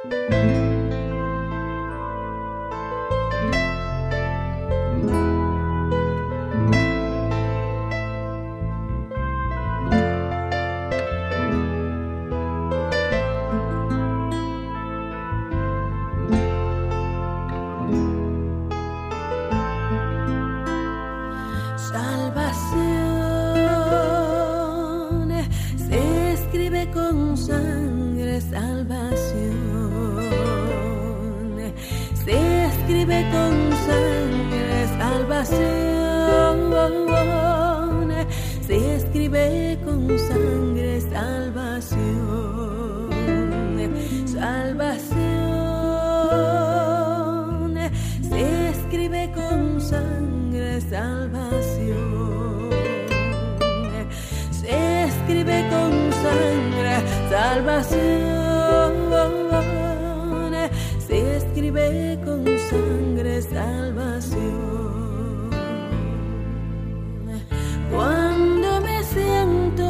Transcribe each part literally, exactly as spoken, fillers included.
Salvación se escribe con sangre, salvación se escribe con sangre, salvación se escribe con sangre, salvación, salvación se escribe con sangre, salvación se escribe con sangre, salvación se escribe con sangre, salvación. Cuando me siento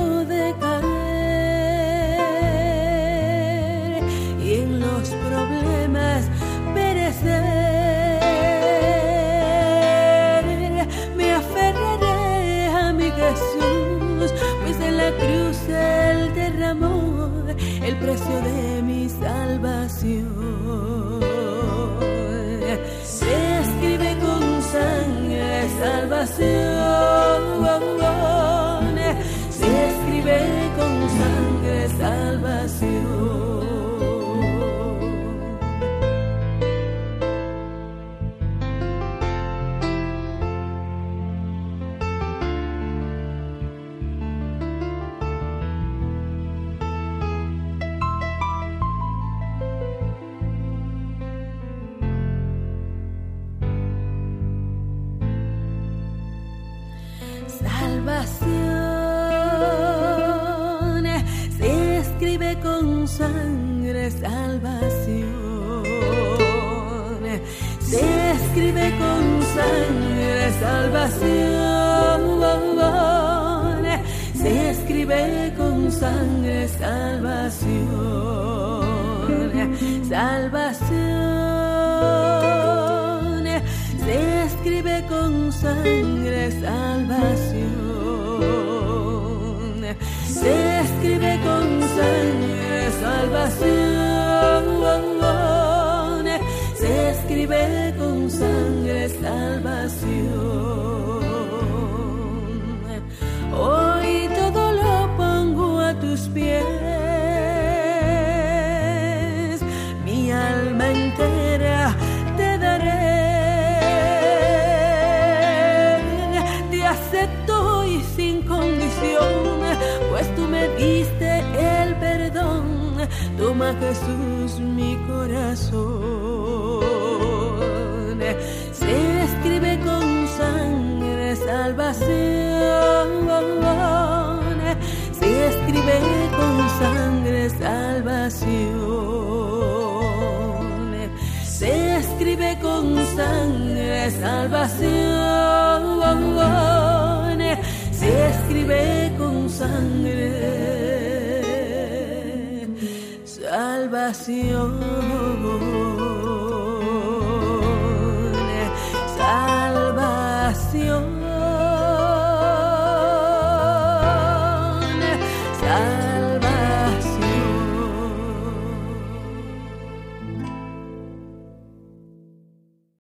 decaer y en los problemas perecer, me aferraré a mi Jesús, pues en la cruz Él derramó el precio de mi salvación. Se escribe con sangre, salvación se escribe con sangre, salvación. Salvación se escribe con sangre, salvación se escribe con sangre, salvación se escribe con sangre, salvación, salvación se escribe con sangre, salvación se escribe con sangre, salvación se escribe con sangre, salvación. Hoy todo lo pongo a tus pies, mi alma entera te daré, te acepto y sin condición, pues tú me diste el perdón. Toma, Jesús, mi corazón. Se escribe con sangre, salvación se escribe con sangre, salvación se escribe con sangre, salvación se escribe con sangre, salvación, salvación.